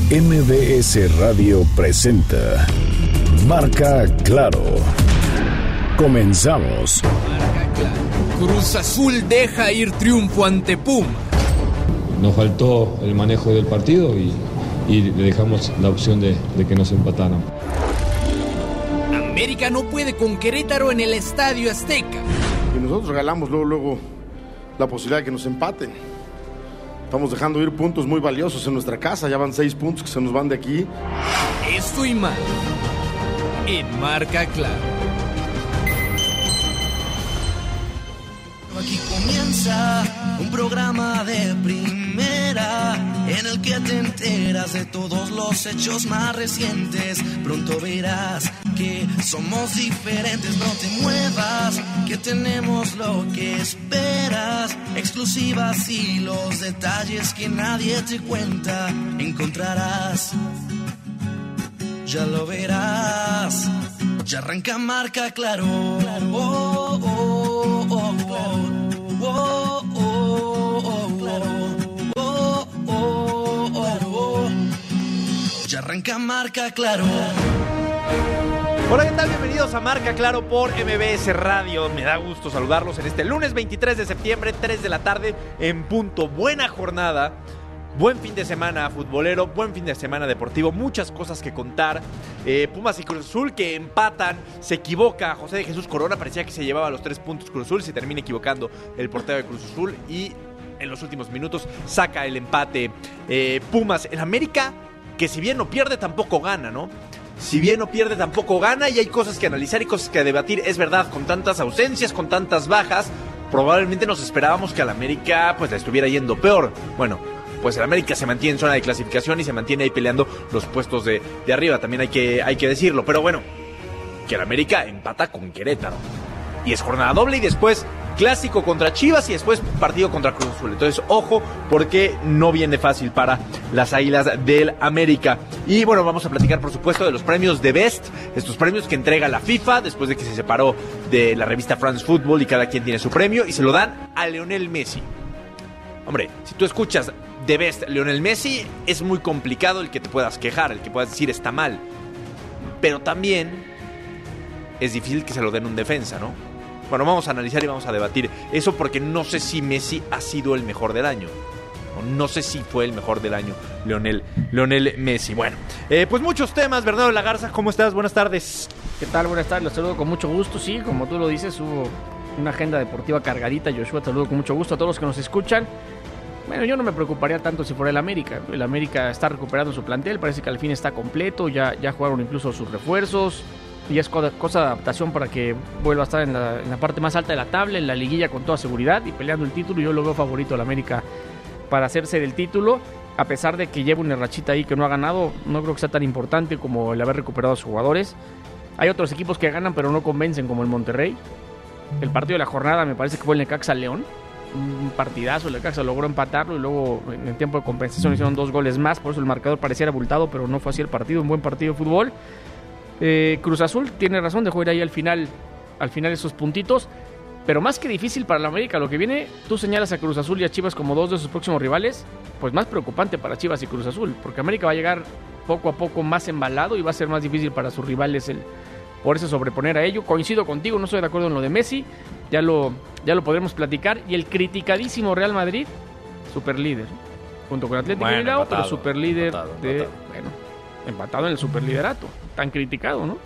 MBS Radio presenta Marca Claro. Comenzamos. Marca Claro. Cruz Azul deja ir triunfo ante Puma. Nos faltó el manejo del partido y le dejamos la opción de que nos empataran. América no puede con Querétaro en el Estadio Azteca. Y nosotros regalamos luego la posibilidad de que nos empaten. Estamos dejando ir puntos muy valiosos en nuestra casa. Ya van 6 puntos que se nos van de aquí. Esto y más en Marca Claro. Aquí comienza un programa de primera en el que te enteras de todos los hechos más recientes. Pronto verás que somos diferentes, no te muevas, que tenemos lo que esperas. Exclusivas y los detalles que nadie te cuenta encontrarás. Ya lo verás, ya arranca Marca Claro. Oh, oh, oh, oh, oh. Oh, oh, oh, oh, oh, oh, oh. Ya arranca Marca Claro. Hola, ¿qué tal? Bienvenidos a Marca Claro por MBS Radio. Me da gusto saludarlos en este lunes 23 de septiembre, 3 de la tarde en punto. Buena jornada, buen fin de semana futbolero, buen fin de semana deportivo, muchas cosas que contar. Pumas y Cruz Azul que empatan, se equivoca José de Jesús Corona, parecía que se llevaba los 3 puntos Cruz Azul, se termina equivocando el portero de Cruz Azul y en los últimos minutos saca el empate. Pumas, el América, que si bien no pierde tampoco gana, ¿no? Si bien no pierde tampoco gana y hay cosas que analizar y cosas que debatir. Es verdad, con tantas ausencias, con tantas bajas, probablemente nos esperábamos que al América pues le estuviera yendo peor. Bueno, pues el América se mantiene en zona de clasificación y se mantiene ahí peleando los puestos de arriba, también hay que decirlo. Pero bueno, que el América empata con Querétaro y es jornada doble y después clásico contra Chivas y después partido contra Cruz Azul. Entonces, ojo, porque no viene fácil para las Águilas del América. Y bueno, vamos a platicar, por supuesto, de los premios de Best, estos premios que entrega la FIFA después de que se separó de la revista France Football y cada quien tiene su premio y se lo dan a Lionel Messi. Hombre, si tú escuchas The Best Lionel Messi, es muy complicado el que te puedas quejar, el que puedas decir está mal. Pero también es difícil que se lo den un defensa, ¿no? Bueno, vamos a analizar y vamos a debatir eso porque no sé si Messi ha sido el mejor del año. No sé si fue el mejor del año Lionel Messi. Bueno, pues muchos temas. Bernardo Lagarza, ¿cómo estás? Buenas tardes. ¿Qué tal? Buenas tardes, los saludo con mucho gusto. Sí, como tú lo dices, hubo una agenda deportiva cargadita. Joshua, te saludo con mucho gusto a todos los que nos escuchan. Bueno, yo no me preocuparía tanto si fuera el América. El América está recuperando su plantel, parece que al fin está completo, ya jugaron incluso sus refuerzos. Y es cosa de adaptación para que vuelva a estar en la parte más alta de la tabla, en la liguilla con toda seguridad y peleando el título. Yo lo veo favorito al América para hacerse del título, a pesar de que lleva una rachita ahí que no ha ganado. No creo que sea tan importante como el haber recuperado a sus jugadores. Hay otros equipos que ganan pero no convencen, como el Monterrey. El partido de la jornada me parece que fue el Necaxa León, un partidazo. El Necaxa logró empatarlo y luego en el tiempo de compensación hicieron 2 goles más, por eso el marcador pareciera abultado, pero no fue así el partido. Un buen partido de fútbol. Cruz Azul tiene razón, dejó ir ahí al final esos puntitos, pero más que difícil para la América lo que viene. Tú señalas a Cruz Azul y a Chivas como 2 de sus próximos rivales, pues más preocupante para Chivas y Cruz Azul, porque América va a llegar poco a poco más embalado y va a ser más difícil para sus rivales el poderse sobreponer a ello. Coincido contigo, no estoy de acuerdo en lo de Messi, ya lo podremos platicar. Y el criticadísimo Real Madrid, superlíder, junto con Atlético de Bilbao, pero superlíder empatado en el superliderato, tan criticado, ¿no?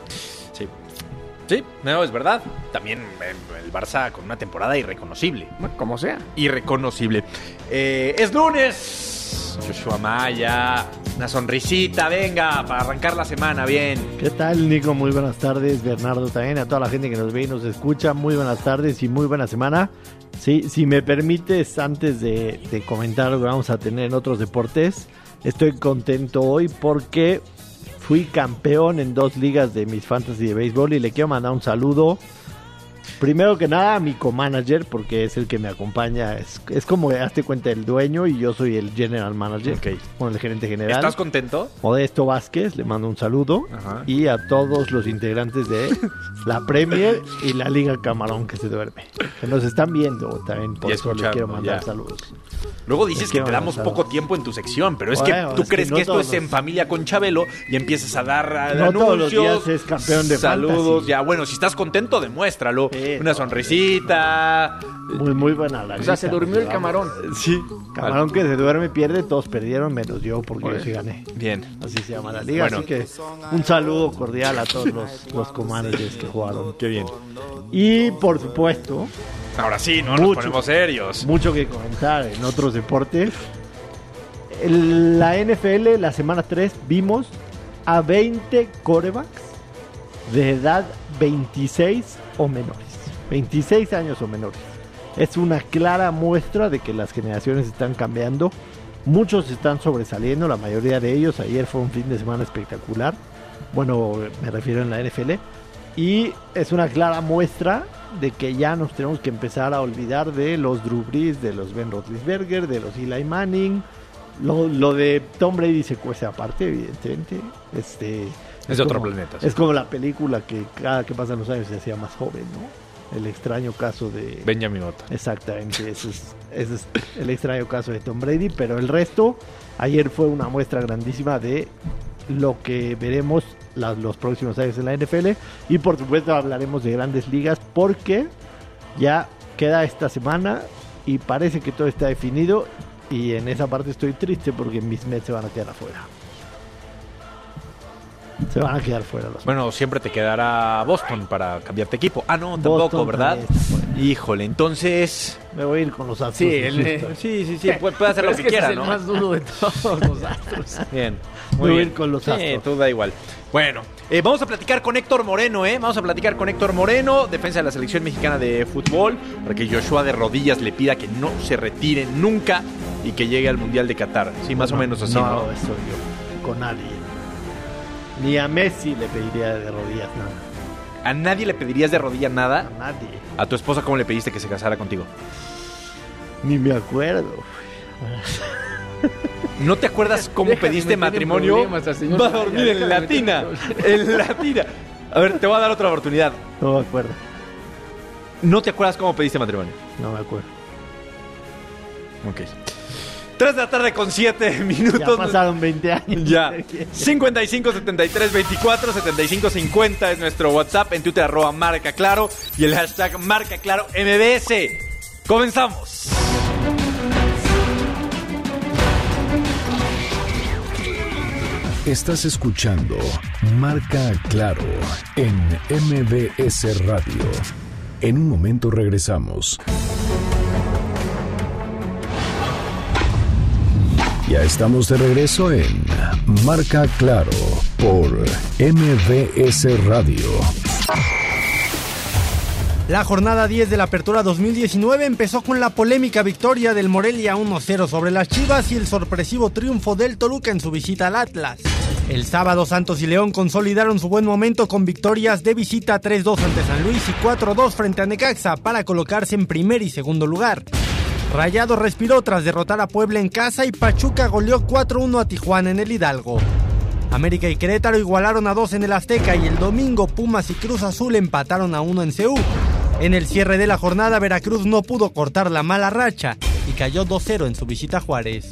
Sí, no, es verdad. También el Barça con una temporada irreconocible. Bueno, como sea. Irreconocible. Es lunes. Joshua Maya, una sonrisita, venga, para arrancar la semana bien. ¿Qué tal, Nico? Muy buenas tardes. Bernardo también, a toda la gente que nos ve y nos escucha, muy buenas tardes y muy buena semana. Sí, si me permites, antes de comentar lo que vamos a tener en otros deportes, estoy contento hoy porque fui campeón en 2 ligas de mis fantasy de béisbol y le quiero mandar un saludo Primero que nada, mi co-manager, porque es el que me acompaña. Es como, hazte cuenta, el dueño y yo soy el general manager. Ok. Bueno, el gerente general. ¿Estás contento? Modesto Vázquez, le mando un saludo. Ajá. Y a todos los integrantes de la Premier y la Liga Camarón que se duerme. Que nos están viendo también, por Y eso les escuchando, quiero mandar ya. saludos. Luego dices que ¿Qué te damos vamos a poco dar? tiempo en tu sección, pero es Bueno, que tú es que crees no que esto todos es los- en familia con Chabelo y empiezas a dar No anuncios. todos los días es campeón de saludos. fantasy. Ya, bueno, si estás contento, demuéstralo. Sí, Una no. sonrisita. Muy buena la O sea, se lista, durmió el vamos. camarón. Sí. Camarón que se duerme, pierde, todos perdieron, menos yo, porque yo sí gané. Bien. Así se llama la liga. Bueno. Así que un saludo cordial a todos los co-managers que jugaron. Qué bien. Y por supuesto, Ahora sí, no nos Mucho. ponemos serios. mucho que comentar en otros deportes. La NFL, la semana 3, vimos a 20 quarterbacks de edad 26 o menores. 26 años o menores. Es una clara muestra de que las generaciones están cambiando. Muchos están sobresaliendo, la mayoría de ellos. Ayer fue un fin de semana espectacular. Bueno, me refiero en la NFL. Y es una clara muestra de que ya nos tenemos que empezar a olvidar de los Drew Brees, de los Ben Roethlisberger, de los Eli Manning. Lo de Tom Brady se cuece aparte, evidentemente. Es de otro planeta, sí. Es como la película que cada que pasan los años se hacía más joven, ¿no? El extraño caso de... Benjamin Button. Exactamente, ese es el extraño caso de Tom Brady, pero el resto, ayer fue una muestra grandísima de lo que veremos los próximos años en la NFL, y por supuesto hablaremos de grandes ligas porque ya queda esta semana y parece que todo está definido, y en esa parte estoy triste porque mis Mets se van a quedar afuera. Se van a quedar fuera los Bueno, siempre te quedará Boston para cambiarte equipo. Ah, no, tampoco, Boston ¿verdad? también está fuera. Híjole, entonces... Me voy a ir con los Astros. Sí, de Houston. sí, puede hacer Pero lo es que ese quiera, es el ¿no? más duro de todos los Astros. Bien. Me Muy voy a bien. ir con los Sí, Astros. tú da igual. Bueno, vamos a platicar con Héctor Moreno, Vamos a platicar con Héctor Moreno, defensa de la selección mexicana de fútbol, para que Joshua de rodillas le pida que no se retire nunca y que llegue al Mundial de Qatar. Sí, más o menos así, ¿no? No, eso yo. Con nadie. Ni a Messi le pediría de rodillas nada. ¿A nadie le pedirías de rodillas A nada? nadie. ¿A tu esposa cómo le pediste que se casara contigo? Ni me acuerdo. ¿No te acuerdas cómo Deja de pediste meter en matrimonio? problemas al señor Va a Maya, dormir deja en de Latina. meter en En Latina. A ver, te voy a dar otra oportunidad. No me acuerdo. ¿No te acuerdas cómo pediste matrimonio? No me acuerdo. Ok. 3 de la tarde con 7 Ya minutos. pasaron 20 años. Ya. 55 73 24 75 50 es nuestro WhatsApp. En Twitter @Marca Claro y el hashtag Marca Claro MBS. Comenzamos. Estás escuchando Marca Claro en MBS Radio. En un momento regresamos. Ya estamos de regreso en Marca Claro por MBS Radio. La jornada 10 de la Apertura 2019 empezó con la polémica victoria del Morelia 1-0 sobre las Chivas y el sorpresivo triunfo del Toluca en su visita al Atlas. El sábado Santos y León consolidaron su buen momento con victorias de visita 3-2 ante San Luis y 4-2 frente a Necaxa para colocarse en primer y segundo lugar. Rayados respiró tras derrotar a Puebla en casa y Pachuca goleó 4-1 a Tijuana en el Hidalgo. América y Querétaro igualaron a 2 en el Azteca y el domingo Pumas y Cruz Azul empataron a 1 en CU. En el cierre de la jornada Veracruz no pudo cortar la mala racha y cayó 2-0 en su visita a Juárez.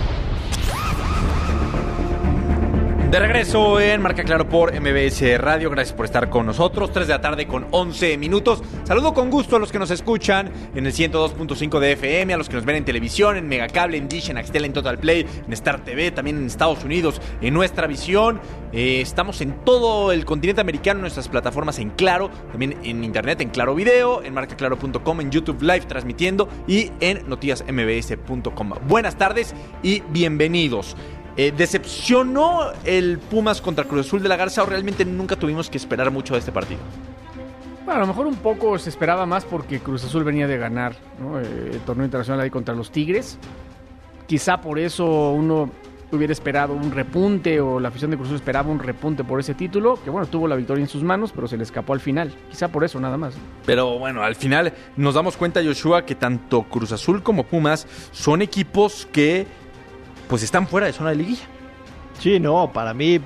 De regreso en Marca Claro por MBS Radio. Gracias por estar con nosotros. 3 de la tarde con 11 minutos. Saludo con gusto a los que nos escuchan en el 102.5 de FM, a los que nos ven en televisión, en Megacable, en Dish, en Axtel, en Total Play, en Star TV, también en Estados Unidos, en Nuestra Visión. Estamos en todo el continente americano, en nuestras plataformas en Claro, también en Internet, en Claro Video, en marcaclaro.com, en YouTube Live transmitiendo y en noticiasmbs.com. Buenas tardes y bienvenidos. ¿Decepcionó el Pumas contra Cruz Azul de la Garza o realmente nunca tuvimos que esperar mucho de este partido? Bueno, a lo mejor un poco se esperaba más porque Cruz Azul venía de ganar, ¿no? El torneo internacional ahí contra los Tigres. Quizá por eso uno hubiera esperado un repunte, o la afición de Cruz Azul esperaba un repunte por ese título, que bueno, tuvo la victoria en sus manos, pero se le escapó al final. Quizá por eso nada más. Pero bueno, al final nos damos cuenta, Joshua, que tanto Cruz Azul como Pumas son equipos que pues están fuera de zona de liguilla. Sí, no, para mí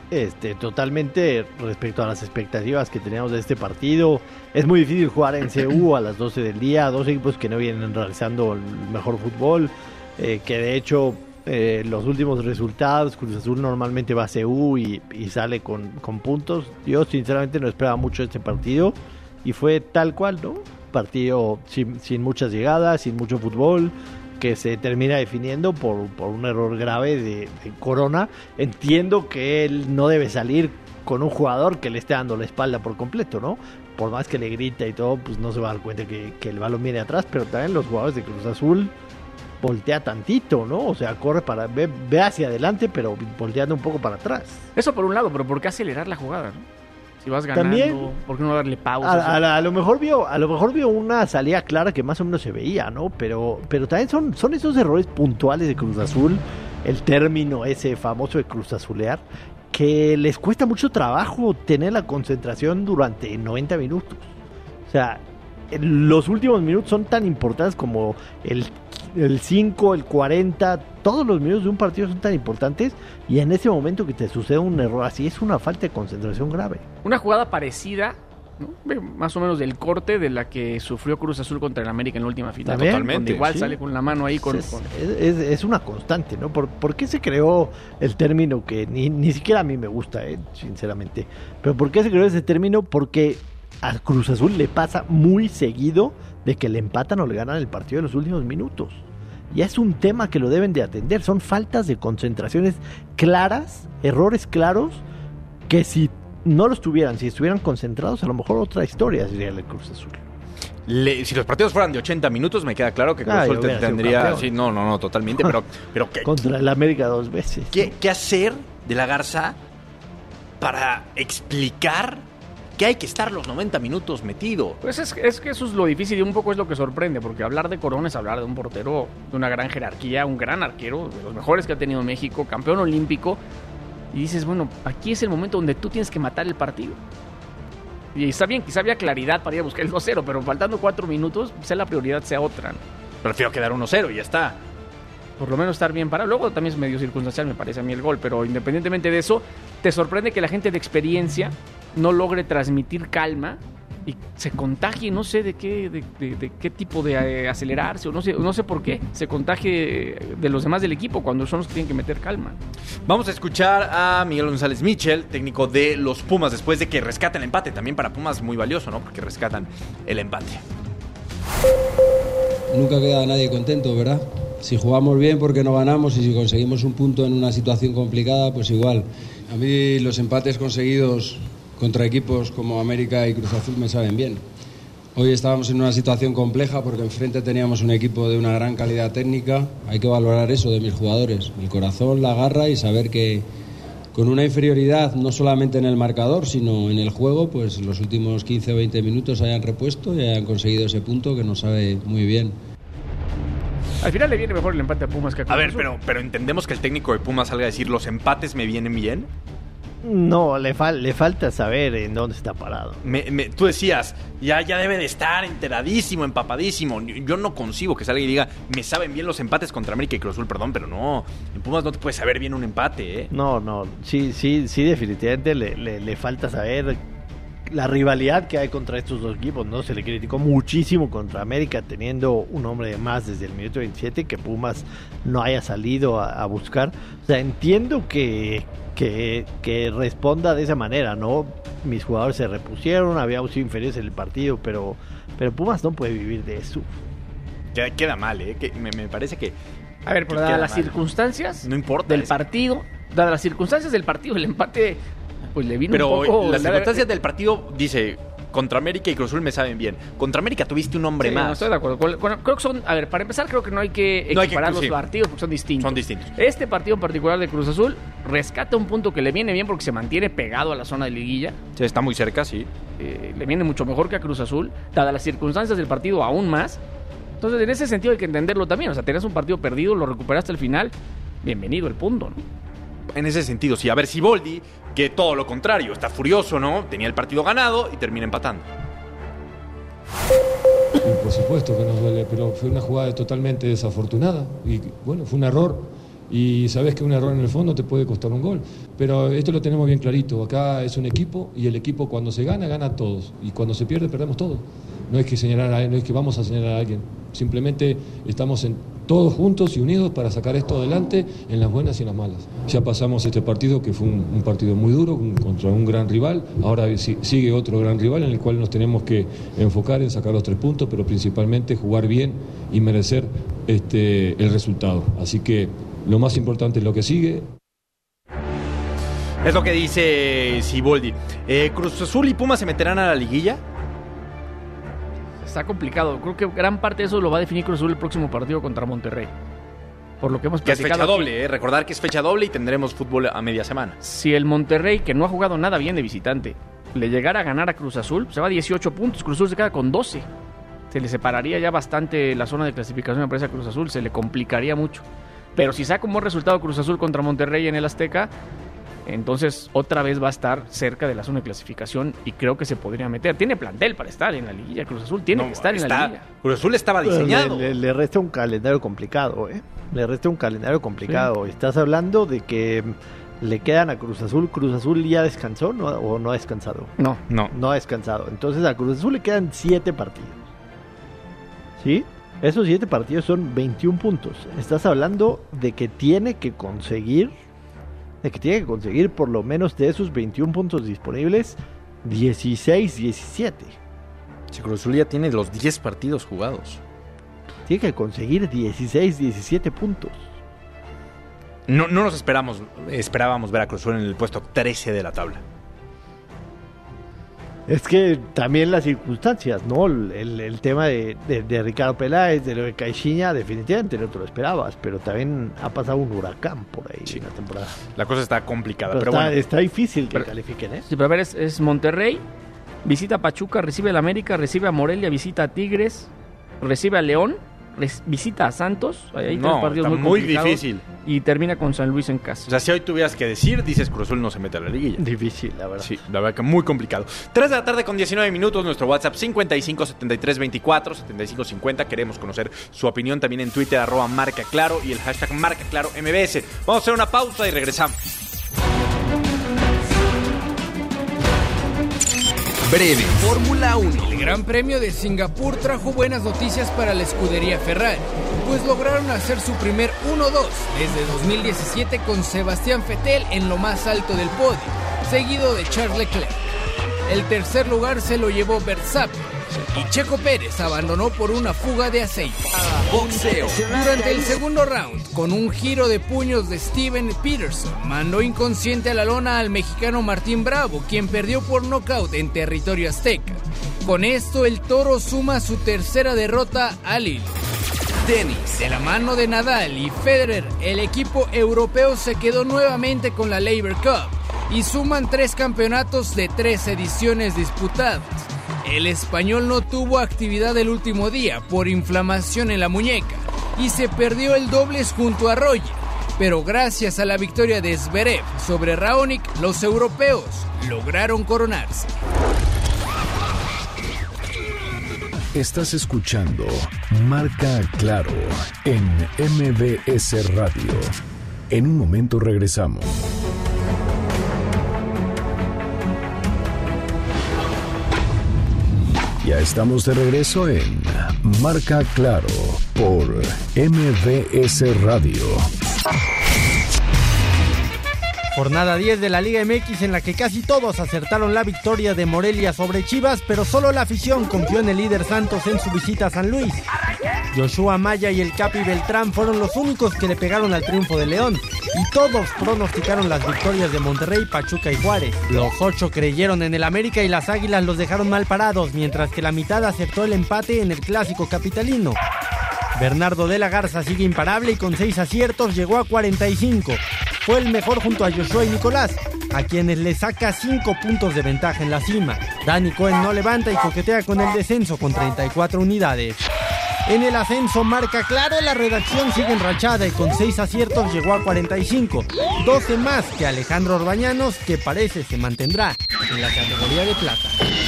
totalmente respecto a las expectativas que teníamos de este partido. Es muy difícil jugar en CU a las 12 del día, dos equipos que no vienen realizando el mejor fútbol, que de hecho los últimos resultados, Cruz Azul normalmente va a CU y sale con puntos. Yo sinceramente no esperaba mucho este partido y fue tal cual, ¿no? Partido sin muchas llegadas, sin mucho fútbol, que se termina definiendo por un error grave de Corona. Entiendo que él no debe salir con un jugador que le esté dando la espalda por completo, ¿no? Por más que le grita y todo, pues no se va a dar cuenta que el balón viene atrás, pero también los jugadores de Cruz Azul voltea tantito, ¿no? O sea, corre ve hacia adelante, pero volteando un poco para atrás. Eso por un lado, pero ¿por qué acelerar la jugada, no? Si vas ganando, también, ¿por qué no darle pausa? A lo mejor vio una salida clara que más o menos se veía, ¿no? Pero también son esos errores puntuales de Cruz Azul, el término ese famoso de Cruz Azulear, que les cuesta mucho trabajo tener la concentración durante 90 minutos. O sea, los últimos minutos son tan importantes como el 5, el 40, todos los minutos de un partido son tan importantes, y en ese momento que te sucede un error así es una falta de concentración grave. Una jugada parecida, ¿no? Más o menos del corte de la que sufrió Cruz Azul contra el América en la última final. ¿También? Totalmente. Donde igual sí. Sale con la mano ahí con... Es una constante, ¿no? ¿Por qué se creó el término que ni siquiera a mí me gusta, sinceramente? Pero ¿por qué se creó ese término? Porque a Cruz Azul le pasa muy seguido de que le empatan o le ganan el partido en los últimos minutos. Ya es un tema que lo deben de atender. Son faltas de concentraciones claras, errores claros, que si no los tuvieran, si estuvieran concentrados, a lo mejor otra historia sería el Cruz Azul. Si los partidos fueran de 80 minutos, me queda claro que Cruz Azul tendría... Sí, no, totalmente, pero ¿qué? Contra el América 2 veces. ¿Qué hacer de la Garza para explicar que hay que estar los 90 minutos metido? Pues es que eso es lo difícil y un poco es lo que sorprende, porque hablar de Corona es hablar de un portero de una gran jerarquía, un gran arquero, de los mejores que ha tenido México, campeón olímpico, y dices, bueno, aquí es el momento donde tú tienes que matar el partido. Y está bien, quizá había claridad para ir a buscar el 2-0, pero faltando 4 minutos, quizá la prioridad sea otra, ¿no? Prefiero quedar 1-0 y ya está. Por lo menos estar bien parado. Luego también es medio circunstancial, me parece a mí, el gol, pero independientemente de eso, te sorprende que la gente de experiencia no logre transmitir calma y se contagie, no sé de qué tipo de acelerarse, o no sé por qué, se contagie de los demás del equipo cuando son los que tienen que meter calma. Vamos a escuchar a Miguel González Mitchell, técnico de los Pumas, después de que rescatan el empate. También para Pumas muy valioso, ¿no? Porque rescatan el empate. Nunca queda nadie contento, ¿verdad? Si jugamos bien porque no ganamos, y si conseguimos un punto en una situación complicada, pues igual. A mí los empates conseguidos contra equipos como América y Cruz Azul me saben bien. Hoy estábamos en una situación compleja porque enfrente teníamos un equipo de una gran calidad técnica. Hay que valorar eso de mis jugadores, el corazón, la garra, y saber que con una inferioridad no solamente en el marcador sino en el juego, pues los últimos 15 o 20 minutos hayan repuesto y hayan conseguido ese punto que nos sabe muy bien. Al final le viene mejor el empate a Pumas que a Cruz Azul. A ver, pero entendemos que el técnico de Pumas salga a decir los empates me vienen bien. No, le falta saber en dónde está parado. Tú decías, ya debe de estar enteradísimo, empapadísimo. Yo no concibo que salga y diga, me saben bien los empates contra América y Cruz Azul, perdón, pero no. En Pumas no te puede saber bien un empate, ¿eh? No, sí, definitivamente le falta saber la rivalidad que hay contra estos dos equipos, ¿no? Se le criticó muchísimo contra América, teniendo un hombre de más desde el minuto 27, que Pumas no haya salido a buscar. O sea, entiendo que responda de esa manera, ¿no? Mis jugadores se repusieron, habíamos sido inferiores en el partido, pero Pumas no puede vivir de eso. Queda mal, ¿eh? Que me parece que... A ver, pero dadas las circunstancias no importa del partido, dadas las circunstancias del partido, el empate pues le vino pero un poco... Las circunstancias del partido, dice, contra América y Cruz Azul me saben bien. Contra América tuviste un hombre más. No estoy de acuerdo. Creo que son... A ver, para empezar, creo que no hay que equiparar los partidos porque son distintos. Este partido en particular de Cruz Azul rescata un punto que le viene bien porque se mantiene pegado a la zona de liguilla. Sí, está muy cerca, sí. Le viene mucho mejor que a Cruz Azul, dadas las circunstancias del partido aún más. Entonces, en ese sentido hay que entenderlo también. O sea, tenías un partido perdido, lo recuperaste al final. bienvenido el punto, ¿no? En ese sentido, sí. A ver, Siboldi, que todo lo contrario, está furioso, ¿no? Tenía el partido ganado y termina empatando. Y por supuesto que nos duele, pero fue una jugada totalmente desafortunada. Y bueno, fue un error. Y sabes que un error en el fondo te puede costar un gol. Pero esto lo tenemos bien clarito. Acá es un equipo y el equipo cuando se gana, gana a todos. Y cuando se pierde, perdemos todos. No es que vamos a señalar a alguien. Simplemente estamos todos juntos y unidos para sacar esto adelante en las buenas y en las malas. Ya pasamos este partido, que fue un partido muy duro contra un gran rival. Ahora sigue otro gran rival en el cual nos tenemos que enfocar en sacar los 3 puntos, pero principalmente jugar bien y merecer el resultado. Así que lo más importante es lo que sigue. Es lo que dice Siboldi. ¿Cruz Azul y Pumas se meterán a la liguilla? Está complicado. Creo que gran parte de eso lo va a definir Cruz Azul el próximo partido contra Monterrey. Por lo que hemos platicado. Que es fecha aquí. doble, recordar que es fecha doble y tendremos fútbol a media semana. Si el Monterrey, que no ha jugado nada bien de visitante, le llegara a ganar a Cruz Azul, se va a 18 puntos. Cruz Azul se queda con 12. Se le separaría ya bastante la zona de clasificación, me parece, a Cruz Azul. Se le complicaría mucho. Pero si saca un buen resultado Cruz Azul contra Monterrey en el Azteca, entonces otra vez va a estar cerca de la zona de clasificación y creo que se podría meter. Tiene plantel para estar en la liguilla. Cruz Azul tiene que estar en la liguilla. Cruz Azul estaba diseñado. Le resta un calendario complicado, ¿eh? Le resta un calendario complicado. Sí. Estás hablando de que le quedan a Cruz Azul. ¿Cruz Azul ya descansó o no ha descansado? No. No ha descansado. Entonces a Cruz Azul le quedan 7 partidos. ¿Sí? Esos 7 partidos son 21 puntos. Estás hablando de que tiene que conseguir por lo menos de esos 21 puntos disponibles 16, 17. Si Cruz Azul ya tiene los 10 partidos jugados. Tiene que conseguir 16, 17 puntos. No nos esperábamos ver a Cruz Azul en el puesto 13 de la tabla. Es que también las circunstancias, ¿no? El tema de Ricardo Peláez, de lo de Caixinha, definitivamente no te lo esperabas, pero también ha pasado un huracán por ahí en la temporada. La cosa está complicada, pero bueno. Está difícil que califiquen, ¿eh? Sí, pero a ver, es Monterrey, visita a Pachuca, recibe al América, recibe a Morelia, visita a Tigres, recibe a León, visita a Santos. Hay 3 partidos muy difícil. Y termina con San Luis en casa. O sea, si hoy tuvieras que decir, dices Cruz Azul no se mete a la liguilla. Difícil, la verdad. Sí, la verdad que muy complicado. 3 de la tarde con 19 minutos, nuestro WhatsApp 55 73 24 75 50. Queremos conocer su opinión también en Twitter, @marcaclaro y el hashtag #MarcaClaroMBS. Vamos a hacer una pausa y regresamos. Breve. Fórmula 1. El Gran Premio de Singapur trajo buenas noticias para la escudería Ferrari, pues lograron hacer su primer 1-2 desde 2017 con Sebastián Vettel en lo más alto del podio, seguido de Charles Leclerc. El tercer lugar se lo llevó Verstappen y Checo Pérez abandonó por una fuga de aceite. Boxeo. Durante el segundo round, con un giro de puños de Steven Peterson, mandó inconsciente a la lona al mexicano Martín Bravo, quien perdió por nocaut en territorio azteca. Con esto, el toro suma su tercera derrota al hilo. Tenis. De la mano de Nadal y Federer, el equipo europeo se quedó nuevamente con la Laver Cup y suman 3 campeonatos de 3 ediciones disputadas. El español no tuvo actividad el último día por inflamación en la muñeca y se perdió el dobles junto a Roger, pero gracias a la victoria de Zverev sobre Raonic, los europeos lograron coronarse. Estás escuchando Marca Claro en MBS Radio. En un momento regresamos. Ya estamos de regreso en Marca Claro por MBS Radio. Jornada 10 de la Liga MX en la que casi todos acertaron la victoria de Morelia sobre Chivas, pero solo la afición confió en el líder Santos en su visita a San Luis. Joshua Maya y el Capi Beltrán fueron los únicos que le pegaron al triunfo de León, y todos pronosticaron las victorias de Monterrey, Pachuca y Juárez. Los 8 creyeron en el América y las Águilas los dejaron mal parados, mientras que la mitad acertó el empate en el clásico capitalino. Bernardo de la Garza sigue imparable y con 6 aciertos llegó a 45. Fue el mejor junto a Joshua y Nicolás, a quienes le saca 5 puntos de ventaja en la cima. Dani Cohen no levanta y coquetea con el descenso con 34 unidades. En el ascenso Marca Claro, la redacción sigue enrachada y con 6 aciertos llegó a 45. 12 más que Alejandro Orbañanos, que parece se mantendrá en la categoría de plata.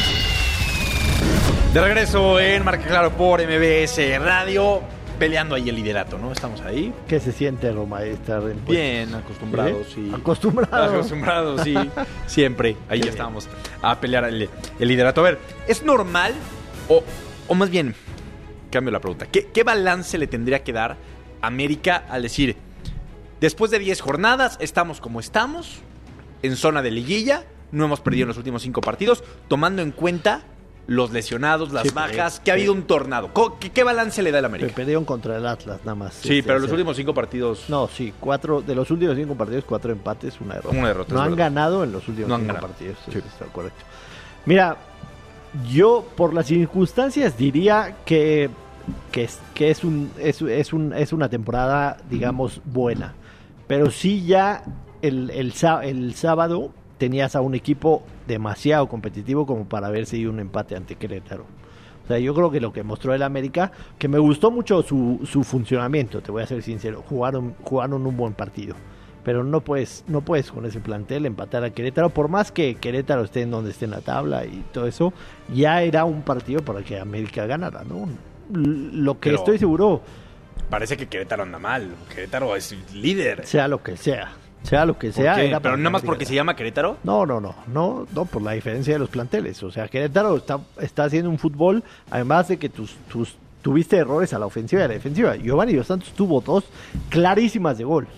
De regreso en Marca Claro por MBS Radio, peleando ahí el liderato, ¿no? Estamos ahí. ¿Qué se siente, Roma, estar en bien acostumbrados, sí. Acostumbrados, sí. Siempre. Ahí ya estábamos a pelear el liderato. A ver, ¿es normal o más bien, cambio la pregunta, ¿qué balance le tendría que dar América al decir, después de 10 jornadas, estamos como estamos, en zona de liguilla, no hemos perdido en los últimos 5 partidos, tomando en cuenta los lesionados, las bajas, que ha habido un tornado? ¿Qué balance le da el América? Perdieron contra el Atlas, nada más. Sí, pero los últimos 5 partidos... No, sí, 4 de los últimos 5 partidos, 4 empates, una derrota. No han ganado en los últimos 5 partidos. Sí. Está correcto. Mira, yo por las circunstancias diría que es una temporada, digamos, buena. Pero sí ya el sábado tenías a un equipo demasiado competitivo como para haber seguido un empate ante Querétaro. O sea, yo creo que lo que mostró el América, que me gustó mucho su funcionamiento, te voy a ser sincero, jugaron un buen partido. Pero no puedes con ese plantel empatar a Querétaro, por más que Querétaro esté en donde esté en la tabla y todo eso, ya era un partido para que América ganara, ¿no? Lo que estoy seguro... Parece que Querétaro anda mal, Querétaro es líder. Sea lo que sea, ¿Pero nada más porque se llama Querétaro? No, por la diferencia de los planteles. O sea, Querétaro está haciendo un fútbol, además de que tuviste errores a la ofensiva y a la defensiva. Giovanni Dos Santos tuvo 2 clarísimas de gol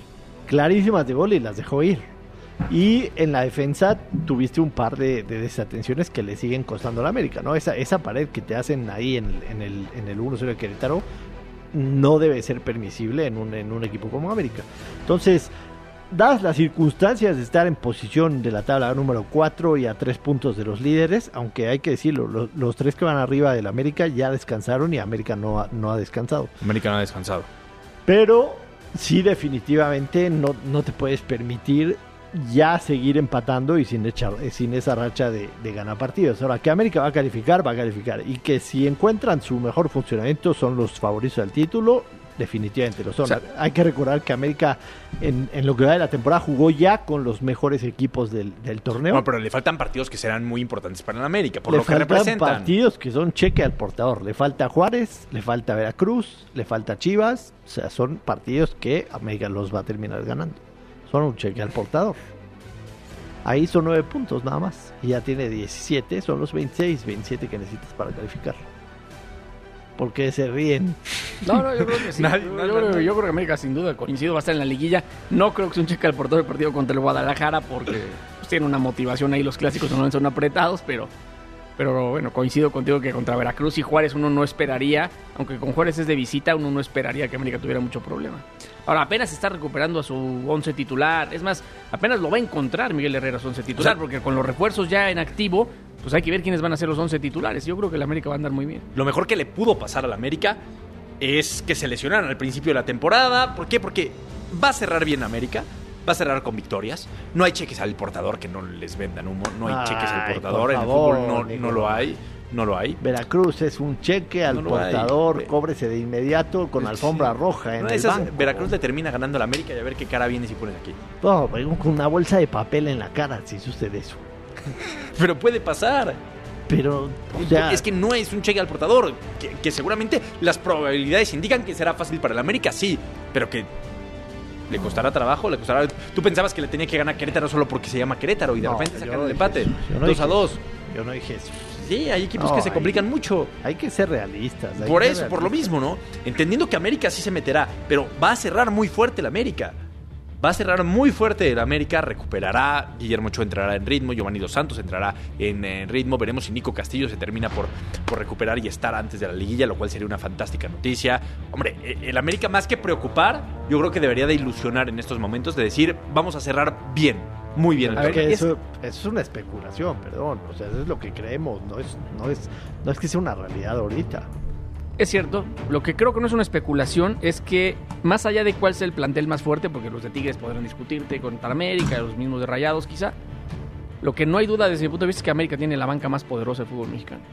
y las dejó ir. Y en la defensa tuviste un par de desatenciones que le siguen costando a la América, ¿no? Esa pared que te hacen ahí en el 1-0 de Querétaro no debe ser permisible en un equipo como América. Entonces, dadas las circunstancias de estar en posición de la tabla número 4 y a 3 puntos de los líderes, aunque hay que decirlo, los 3 que van arriba del América ya descansaron y América no ha descansado. América no ha descansado. Pero sí, definitivamente no te puedes permitir ya seguir empatando y sin esa racha de ganar partidos. Ahora, que América va a calificar, y que si encuentran su mejor funcionamiento son los favoritos al título, definitivamente lo son. O sea, hay que recordar que América en lo que va de la temporada jugó ya con los mejores equipos del torneo. Bueno, pero le faltan partidos que serán muy importantes para el América, por lo que representan. Le faltan partidos que son cheque al portador. Le falta Juárez, le falta Veracruz, le falta Chivas. O sea, son partidos que América los va a terminar ganando. Son un cheque al portador. Ahí son 9 puntos nada más. Y ya tiene 17, son los 26, 27 que necesitas para calificar. ¿Por qué se ríen? No, yo creo que sí. Yo creo que América sin duda, coincido, va a estar en la liguilla. No creo que sea un cheque al portador del partido contra el Guadalajara porque pues, tiene una motivación ahí. Los clásicos no son apretados, pero bueno, coincido contigo que contra Veracruz y Juárez uno no esperaría, aunque con Juárez es de visita, uno no esperaría que América tuviera mucho problema. Ahora, apenas está recuperando a su 11 titular. Es más, apenas lo va a encontrar Miguel Herrera su 11 titular, porque con los refuerzos ya en activo, pues hay que ver quiénes van a ser los 11 titulares. Yo creo que el América va a andar muy bien. Lo mejor que le pudo pasar al América es que se lesionaran al principio de la temporada. ¿Por qué? Porque va a cerrar bien América, va a cerrar con victorias. No hay cheques al portador, que no les vendan humo. No hay cheques al portador. En el fútbol no lo hay. No lo hay. Veracruz es un cheque al portador, cóbrese de inmediato con alfombra roja en el banco. Veracruz le termina ganando a la América y a ver qué cara viene si pones aquí. No, con una bolsa de papel en la cara si sucede eso. Pero puede pasar. Pero ya... es que no es un cheque al portador, que seguramente las probabilidades indican que será fácil para el América, sí, pero que le costará trabajo, le costará... Tú pensabas que le tenía que ganar Querétaro solo porque se llama Querétaro y de repente sacan el empate, 2-2. Yo no dije eso. Sí, hay equipos que se complican mucho. Hay que ser realistas. Por lo mismo, ¿no? Entendiendo que América sí se meterá, pero va a cerrar muy fuerte el América. Recuperará, Guillermo Ochoa entrará en ritmo, Giovanni Dos Santos entrará en ritmo, veremos si Nico Castillo se termina por recuperar y estar antes de la liguilla, lo cual sería una fantástica noticia. Hombre, el América más que preocupar, yo creo que debería de ilusionar en estos momentos, de decir, vamos a cerrar bien, muy bien. Eso es una especulación, perdón, o sea, eso es lo que creemos, no es que sea una realidad ahorita. Es cierto, lo que creo que no es una especulación es que más allá de cuál sea el plantel más fuerte, porque los de Tigres podrán discutirte contra América, los mismos de Rayados quizá, lo que no hay duda desde mi punto de vista es que América tiene la banca más poderosa del fútbol mexicano.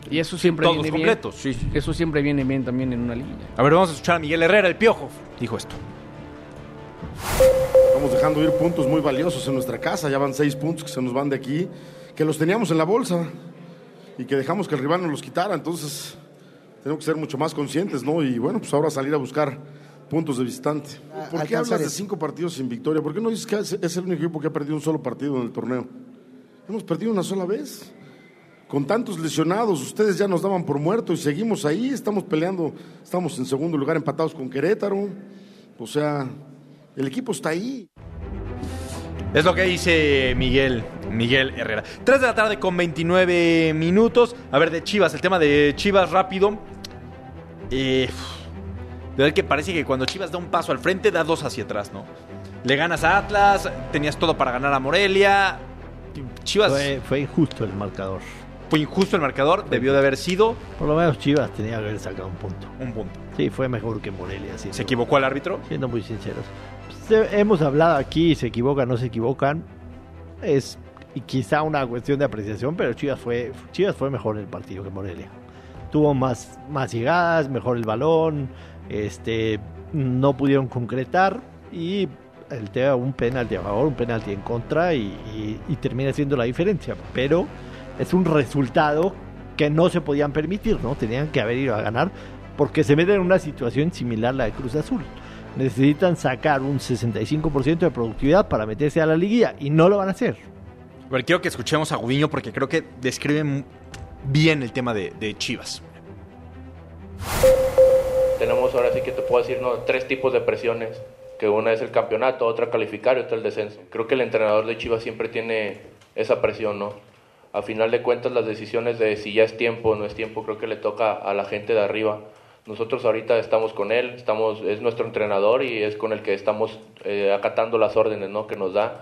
Y eso siempre todos viene completos, bien. Sí. Eso siempre viene bien también en una liguilla. A ver, vamos a escuchar a Miguel Herrera, el Piojo. Dijo esto. Estamos dejando ir puntos muy valiosos en nuestra casa. Ya van 6 puntos que se nos van de aquí, que los teníamos en la bolsa y que dejamos que el rival nos los quitara. Entonces tenemos que ser mucho más conscientes, ¿no? Y bueno, pues ahora salir a buscar puntos de visitante. ¿Por qué hablas de 5 partidos sin victoria? ¿Por qué no dices que es el único equipo que ha perdido un solo partido en el torneo? Hemos perdido una sola vez. Con tantos lesionados, ustedes ya nos daban por muertos y seguimos ahí, estamos peleando, estamos en segundo lugar empatados con Querétaro. O sea, el equipo está ahí. Es lo que dice Miguel Herrera. 3 de la tarde con 29 minutos. A ver, de Chivas, el tema de Chivas rápido. De ver que parece que cuando Chivas da un paso al frente, da 2 hacia atrás, ¿no? Le ganas a Atlas, tenías todo para ganar a Morelia. Chivas... Fue injusto el marcador. Fue injusto el marcador, debió de haber sido... Por lo menos Chivas tenía que haber sacado un punto. Un punto. Sí, fue mejor que Morelia. ¿Se equivocó el árbitro? Siendo muy sinceros. Hemos hablado aquí, se equivocan, no se equivocan. Es quizá una cuestión de apreciación, pero Chivas fue mejor en el partido que Morelia. Tuvo más llegadas, mejor el balón, no pudieron concretar y un penalti a favor, un penalti en contra y termina siendo la diferencia. Pero es un resultado que no se podían permitir, ¿no? Tenían que haber ido a ganar porque se meten en una situación similar a la de Cruz Azul. Necesitan sacar un 65% de productividad para meterse a la liguilla y no lo van a hacer. A ver, quiero que escuchemos a Gudiño porque creo que describe bien el tema de Chivas. Tenemos ahora sí que te puedo decir, ¿no? 3 tipos de presiones, que una es el campeonato, otra calificar y otra el descenso. Creo que el entrenador de Chivas siempre tiene esa presión, ¿no? A final de cuentas las decisiones de si ya es tiempo o no es tiempo, creo que le toca a la gente de arriba. Nosotros ahorita estamos con él, es nuestro entrenador y es con el que estamos acatando las órdenes, ¿no? que nos da.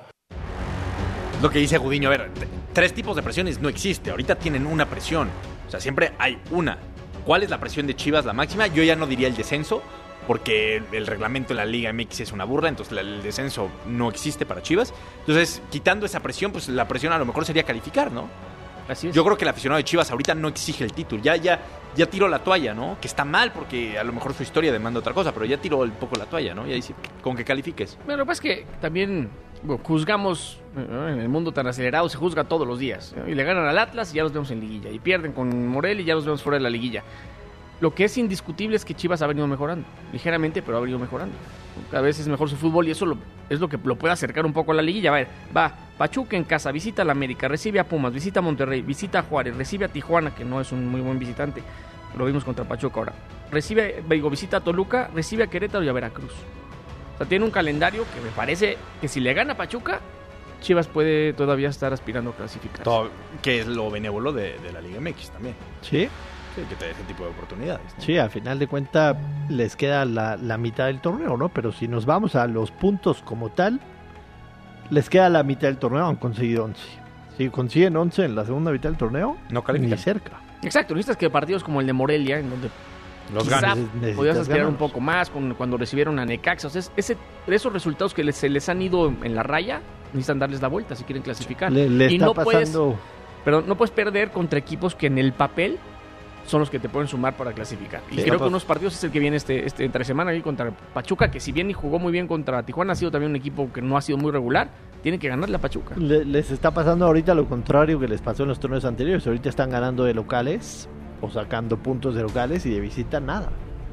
Lo que dice Gudiño, a ver, 3 tipos de presiones no existe, ahorita tienen una presión, o sea, siempre hay una. ¿Cuál es la presión de Chivas, la máxima? Yo ya no diría el descenso, porque el reglamento de la Liga MX es una burla, entonces el descenso no existe para Chivas. Entonces, quitando esa presión, pues la presión a lo mejor sería calificar, ¿no? Así es. Yo creo que el aficionado de Chivas ahorita no exige el título, ya tiró la toalla, ¿no? Que está mal porque a lo mejor su historia demanda otra cosa, pero ya tiró un poco la toalla, ¿no? Ya dice, con que califiques. Bueno, lo que pasa es que también juzgamos, en el mundo tan acelerado se juzga todos los días, ¿no? Y le ganan al Atlas y ya los vemos en liguilla, y pierden con Morelia y ya los vemos fuera de la liguilla. Lo que es indiscutible es que Chivas ha venido mejorando, ligeramente, pero ha venido mejorando. Cada vez es mejor su fútbol y eso es lo que lo puede acercar un poco a la liguilla. A ver, va Pachuca en casa, visita a la América, recibe a Pumas, visita a Monterrey, visita a Juárez, recibe a Tijuana, que no es un muy buen visitante, lo vimos contra Pachuca ahora. Visita a Toluca, recibe a Querétaro y a Veracruz. O sea, tiene un calendario que me parece que si le gana a Pachuca, Chivas puede todavía estar aspirando a clasificar. Que es lo benévolo de la Liga MX también. Sí. Sí, que te dé ese tipo de oportunidades, ¿no? Sí, al final de cuentas les queda la mitad del torneo, ¿no? Pero si nos vamos a los puntos como tal, les queda la mitad del torneo, han conseguido 11. Si consiguen 11 en la segunda mitad del torneo, no califican. Ni cerca. Exacto, necesitas que partidos como el de Morelia, en donde los ganas, podías aspirar un poco más cuando recibieron a Necaxa. O sea, esos resultados que se les han ido en la raya, necesitan darles la vuelta si quieren clasificar. Y no pasando... no puedes perder contra equipos que en el papel son los que te pueden sumar para clasificar. Y creo que unos partidos es el que viene este entre semana aquí contra Pachuca, que si bien jugó muy bien contra Tijuana, ha sido también un equipo que no ha sido muy regular. Tiene que ganarle a Pachuca. Les está pasando ahorita lo contrario que les pasó en los torneos anteriores. Ahorita están ganando de locales o sacando puntos de locales y de visita nada.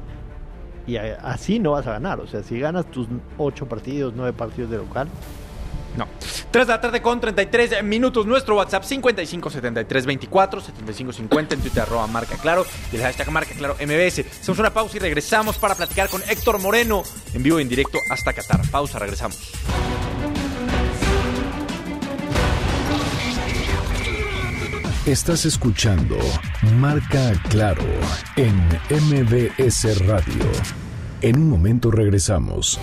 Y así no vas a ganar. O sea, si ganas tus 8 partidos, 9 partidos de local, no. 3 de la tarde con 33 minutos. Nuestro WhatsApp 5573247550. En Twitter @marcaclaro. Y el hashtag marcaclaro MBS. Hacemos una pausa y regresamos para platicar con Héctor Moreno en vivo y en directo hasta Qatar. Pausa, regresamos. Estás escuchando Marca Claro en MBS Radio. En un momento regresamos.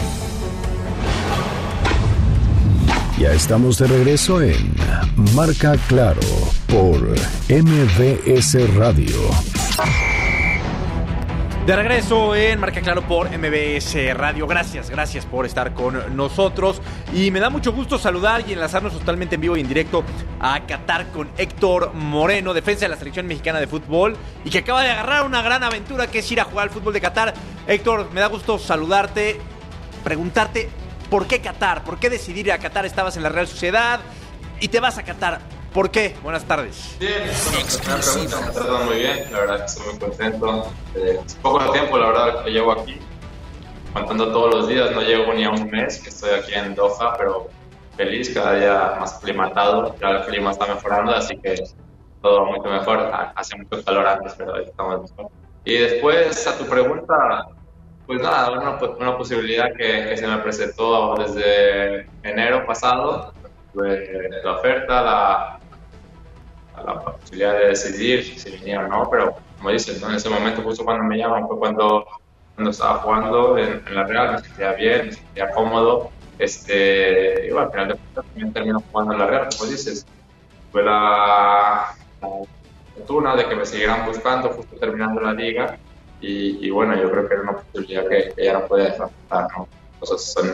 Ya estamos de regreso en Marca Claro por MBS Radio. De regreso en Marca Claro por MBS Radio. Gracias por estar con nosotros. Y me da mucho gusto saludar y enlazarnos totalmente en vivo y en directo a Qatar con Héctor Moreno, defensa de la selección mexicana de fútbol y que acaba de agarrar una gran aventura que es ir a jugar al fútbol de Qatar. Héctor, me da gusto saludarte, preguntarte ¿por qué Qatar? ¿Por qué decidir ir a Qatar? Estabas en la Real Sociedad y te vas a Qatar. ¿Por qué? Buenas tardes. Bien, me ha tratado muy bien, la verdad que estoy muy contento. Poco tiempo, la verdad, que llevo aquí, contando todos los días, no llevo ni a un mes que estoy aquí en Doha, pero feliz, cada día más aclimatado, ya el clima está mejorando, así que todo mucho mejor. Hace mucho calor antes, pero hoy estamos mejor. Y después, a tu pregunta, pues nada, una posibilidad que se me presentó desde enero pasado, la oferta, la posibilidad de decidir si venía o no, pero como dices, ¿no? En ese momento, justo cuando me llaman, fue cuando estaba jugando en la Real, me sentía bien, me sentía cómodo, y bueno, al final de cuentas también termino jugando en la Real, como dices. Fue la fortuna de que me siguieran buscando justo terminando la liga, y bueno, yo creo que era una posibilidad que ya no podía afrontar, ¿no? Entonces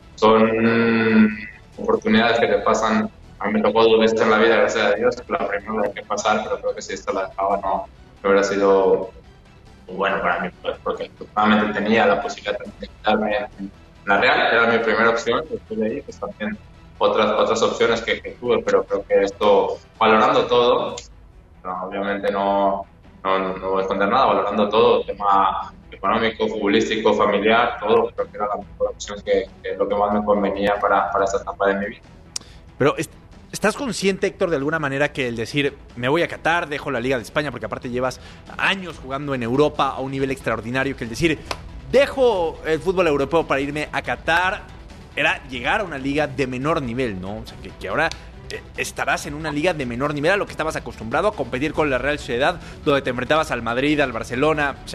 son oportunidades que te pasan. A mí me tocó 2 veces en la vida, gracias a Dios, la primera hay que pasar, pero creo que si esta la dejaba no hubiera sido bueno para mí, porque afortunadamente tenía la posibilidad de quedarme en la Real, era mi primera opción, después de ahí pues también otras opciones que tuve, pero creo que esto, valorando todo, obviamente no voy a esconder nada, valorando todo, tema económico, futbolístico, familiar, todo, creo que era la mejor opción, que es lo que más me convenía para esta etapa de mi vida. Pero ¿estás consciente, Héctor, de alguna manera que el decir me voy a Qatar, dejo la Liga de España, porque aparte llevas años jugando en Europa a un nivel extraordinario, que el decir dejo el fútbol europeo para irme a Qatar era llegar a una liga de menor nivel, ¿no? O sea, que ahora estarás en una liga de menor nivel a lo que estabas acostumbrado a competir con la Real Sociedad, donde te enfrentabas al Madrid, al Barcelona, o sea...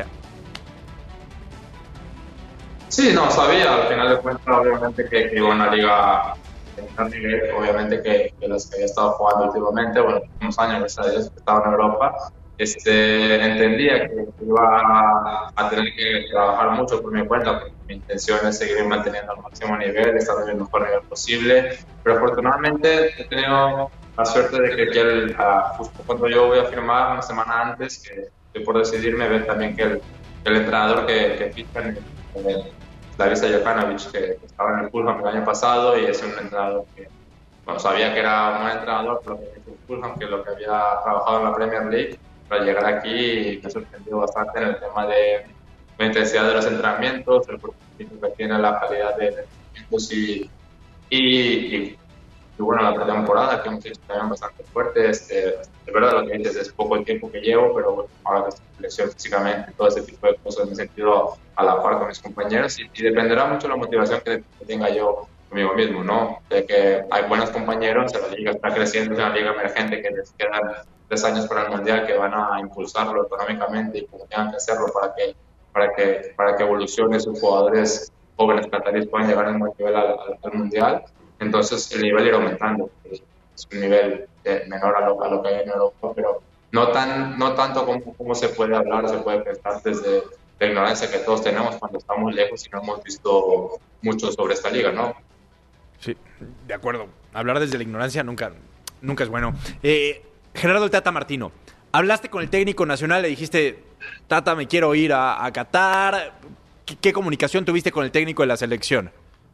Sí, no, sabía, al final de cuentas, obviamente que iba a una liga de menor nivel, obviamente que las que había estado jugando últimamente, bueno, unos años, gracias a Dios, que estaba en Europa, entendía que iba a tener que trabajar mucho por mi cuenta, porque mi intención es seguir manteniendo al máximo nivel, estar en el mejor nivel posible, pero afortunadamente he tenido la suerte de que justo cuando yo voy a firmar, una semana antes, que por decidirme, ver también que el entrenador que ficha en Larisa Jokanovic, que estaba en el Fulham el año pasado, y es un entrenador que, bueno, sabía que era un buen entrenador, pero que el Fulham, que lo que había trabajado en la Premier League, para llegar aquí me sorprendió bastante en el tema de la intensidad de los entrenamientos, el porcentaje que tiene, la calidad de entrenamientos y bueno, la pretemporada, que hemos hecho también bastante fuerte. De verdad, lo que dices es poco el tiempo que llevo, pero bueno, ahora que estoy en selección físicamente, todo ese tipo de cosas me he sentido a la par con mis compañeros, y dependerá mucho la motivación que tenga yo conmigo mismo, ¿no? De que hay buenos compañeros, la liga está creciendo, es una liga emergente que les quedan 3 años para el Mundial, que van a impulsarlo económicamente y como tengan que hacerlo para que evolucione, sus jugadores jóvenes cataríes puedan llegar en buen nivel al Mundial. Entonces el nivel irá aumentando, es un nivel menor a lo que hay en Europa, pero no tanto como se puede hablar, se puede pensar desde la ignorancia que todos tenemos cuando estamos lejos y no hemos visto mucho sobre esta liga, ¿no? Sí, de acuerdo. Hablar desde la ignorancia nunca es bueno. Gerardo el Tata Martino, hablaste con el técnico nacional, le dijiste, Tata, me quiero ir a Qatar. ¿Qué comunicación tuviste con el técnico de la selección?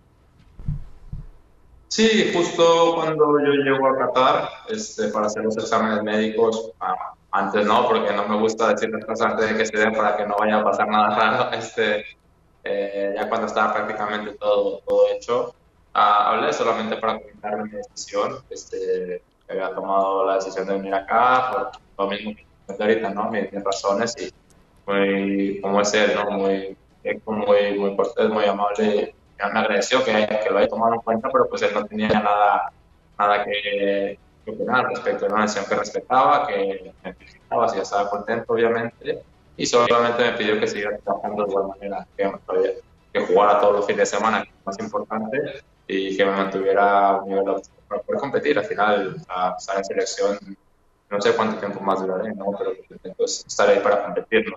Sí, justo cuando yo llego a Qatar para hacer los exámenes médicos, antes no, porque no me gusta decir las cosas antes de que se den para que no vaya a pasar nada raro, ya cuando estaba prácticamente todo hecho, hablé solamente para comentar mi decisión, que había tomado la decisión de venir acá, por lo mismo que ahorita, ¿no? Mis razones, y muy, como es él, ¿no? Muy cortés, muy amable. Me agradeció que lo haya tomado en cuenta, pero pues él no tenía nada que opinar respecto a una decisión que respetaba, que me felicitaba, si ya estaba contento, obviamente, y solamente me pidió que siguiera trabajando de igual manera, que jugara todos los fines de semana, que es más importante, y que me mantuviera a un nivel para poder competir. Al final, estar en selección, no sé cuánto tiempo más duraré, ¿no? Pero intento estar ahí para competir, ¿no?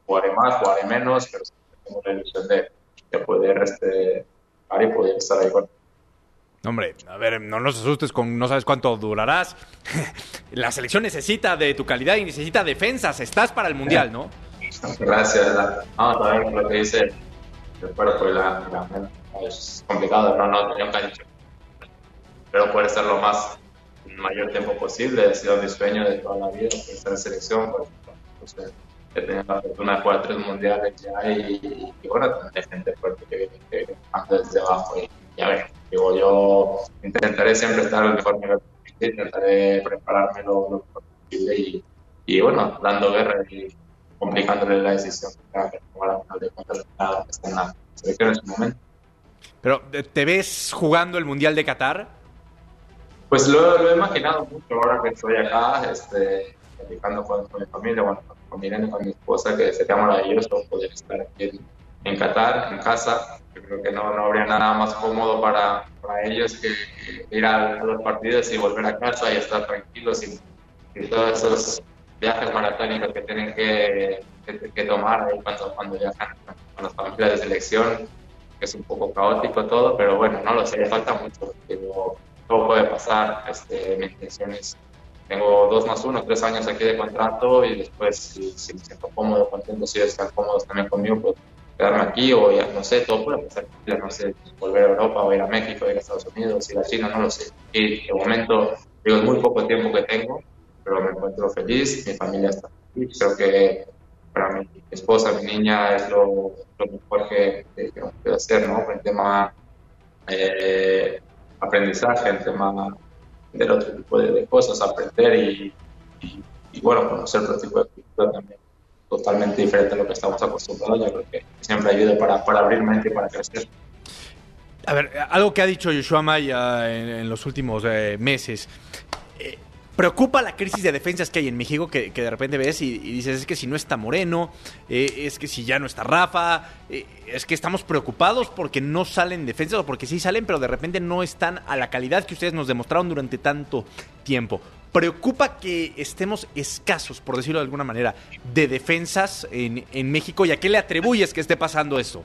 jugaré más, jugaré menos, pero tengo la ilusión de poder y poder estar ahí con. Hombre, a ver, no nos asustes con no sabes cuánto durarás. La selección necesita de tu calidad y necesita defensas. Estás para el Mundial, ¿no? Gracias. No, también lo que dice el cuerpo y la es complicado, no tenía un cancho. Pero poder estar lo más el mayor tiempo posible ha sido mi sueño de toda la vida, poder estar en selección. Entonces, he tenido la fortuna de jugar 3 mundiales ya y bueno, hay gente fuerte que viene que anda desde abajo y a ver, digo, yo intentaré siempre estar al mejor nivel posible, intentaré prepararme lo mejor posible y bueno, dando guerra y complicándole la decisión que a la final de cuentas está en la selección en su momento. Pero, ¿te ves jugando el Mundial de Qatar? Pues lo he imaginado mucho ahora que estoy acá, platicando con mi familia, bueno, con Irene, con mi esposa, que sería maravilloso poder estar aquí en Qatar, en casa. Yo creo que no habría nada más cómodo para ellos que ir a los partidos y volver a casa y estar tranquilos y todos esos viajes maratónicos que tienen que tomar ahí cuando viajan con las familias de selección, que es un poco caótico todo, pero bueno, no lo sé, le falta mucho, digo, todo puede pasar. Mi intención es, tengo 2+1, 3 años aquí de contrato y después si me siento cómodo, contento, si ellos están cómodos también conmigo, pues quedarme aquí o ya, no sé, todo puede pasar, ya no sé, volver a Europa o ir a México, ir a Estados Unidos, ir a China, no lo sé. Y de momento, digo, es muy poco tiempo que tengo, pero me encuentro feliz, mi familia está feliz, creo que para mi esposa, mi niña, es lo mejor que puedo hacer, ¿no? El tema aprendizaje, el tema del otro tipo de cosas, aprender y bueno, conocer otro tipo de cultura también totalmente diferente a lo que estamos acostumbrados. Yo creo que siempre ayuda para abrir mente y para crecer. A ver, algo que ha dicho Yoshua Maya en los últimos meses. Preocupa la crisis de defensas que hay en México, que de repente ves y dices, es que si no está Moreno, es que si ya no está Rafa, es que estamos preocupados porque no salen defensas o porque sí salen, pero de repente no están a la calidad que ustedes nos demostraron durante tanto tiempo. Preocupa que estemos escasos, por decirlo de alguna manera, de defensas en México. ¿Y a qué le atribuyes que esté pasando esto?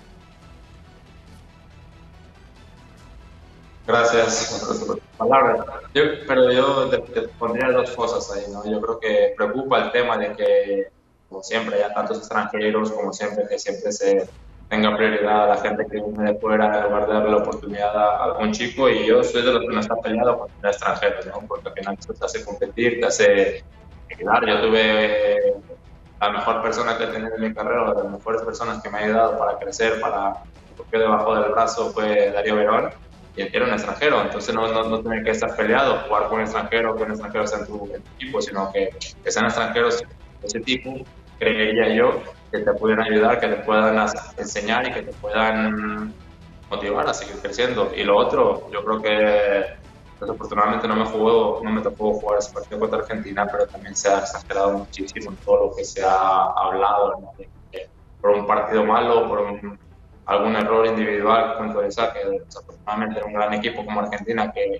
Gracias por tu palabra. Pero yo te pondría 2 cosas ahí, ¿no? Yo creo que preocupa el tema de que, como siempre, haya tantos extranjeros, como siempre, que siempre se tenga prioridad a la gente que viene de fuera en lugar de darle la oportunidad a algún chico. Y yo soy de los que no está peleado con tener extranjeros, ¿no? Porque al final eso te hace competir, te hace ayudar. Yo tuve la mejor persona que he tenido en mi carrera, las mejores personas que me ha ayudado para crecer, porque debajo del brazo fue Darío Verón. Y él era un extranjero, entonces no tiene que estar peleado, jugar con un extranjero, que un extranjero sea en tu equipo, sino que sean extranjeros de ese tipo, creería yo, que te pueden ayudar, que te puedan enseñar y que te puedan motivar a seguir creciendo. Y lo otro, yo creo que desafortunadamente no me tocó jugar ese partido contra Argentina, pero también se ha exagerado muchísimo en todo lo que se ha hablado, ¿no? Por un partido malo, por algún error individual, cuento de esa, que desafortunadamente era un gran equipo como Argentina, que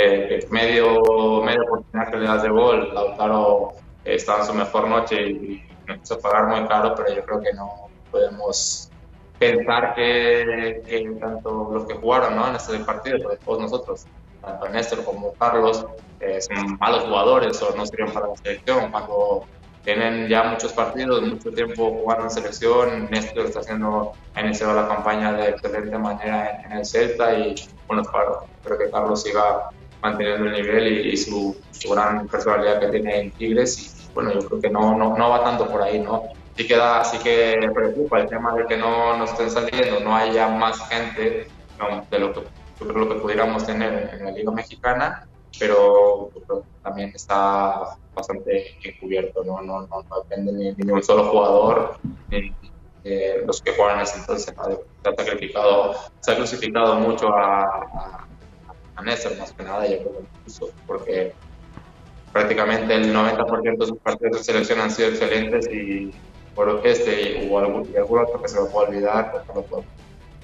medio oportunidad que le das de gol, Lautaro estaba en su mejor noche y nos hizo pagar muy caro, pero yo creo que no podemos pensar que tanto los que jugaron, ¿no?, en este partido, pero todos nosotros, tanto Néstor como Carlos, son malos jugadores o no sirven para la selección. Cuando tienen ya muchos partidos, mucho tiempo jugando en selección, Néstor ha iniciado la campaña de excelente manera en el Celta y bueno, espero que Carlos siga manteniendo el nivel y su gran personalidad que tiene en Tigres. Y bueno, yo creo que no va tanto por ahí, ¿no? Sí que preocupa el tema de que no estén saliendo, no haya más gente, ¿no?, de lo que yo creo que pudiéramos tener en la Liga Mexicana, pero también está bastante encubierto, no depende ni de un solo jugador, ni de los que juegan en ese entonces, ¿no? Se ha crucificado mucho a Néstor, más que nada, yo creo que porque prácticamente el 90% de sus partidos de selección han sido excelentes y por o algún otro que se me puede olvidar, porque no puedo.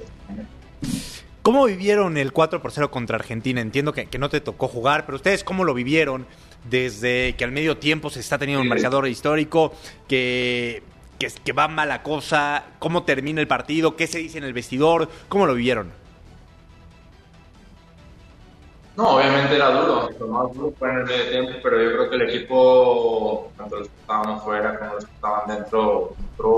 ¿Cómo vivieron el 4-0 contra Argentina? Entiendo que no te tocó jugar, pero ustedes ¿cómo lo vivieron? Desde que al medio tiempo se está teniendo un marcador histórico, que que va mala cosa? ¿Cómo termina el partido? ¿Qué se dice en el vestidor? ¿Cómo lo vivieron? No, obviamente era duro. Lo más duro fue en el medio tiempo, pero yo creo que el equipo, tanto los que estábamos fuera como los que estaban dentro,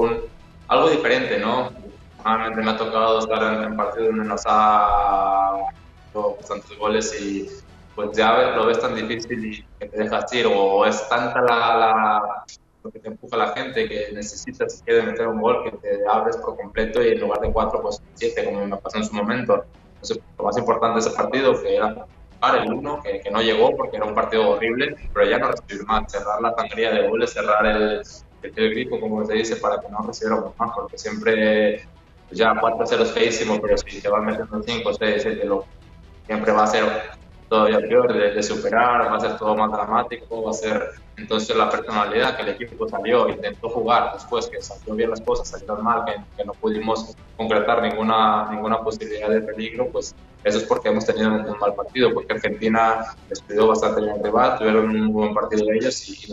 algo diferente, ¿no? Normalmente me ha tocado estar en partidos donde nos ha bastantes goles y pues ya lo ves tan difícil y que te dejas ir, o es tanta lo que te empuja la gente que necesitas, si quieres meter un gol, que te abres por completo y en lugar de 4, pues 7, como me pasó en su momento. Entonces, lo más importante de ese partido, que era el 1, que no llegó porque era un partido horrible, pero ya no recibir más, cerrar la sangría de goles, cerrar el grifo, como se dice, para que no recibiéramos más, porque siempre pues ya 4-0 es feísimo, pero si te van metiendo 5, 6, 7, siempre va a ser todavía peor de superar, va a ser todo más dramático, va a ser entonces la personalidad que el equipo salió, intentó jugar después, que salió bien las cosas, salieron mal, que no pudimos concretar ninguna posibilidad de peligro, pues eso es porque hemos tenido un mal partido, porque Argentina les pidió bastante bien el rival, tuvieron un buen partido de ellos y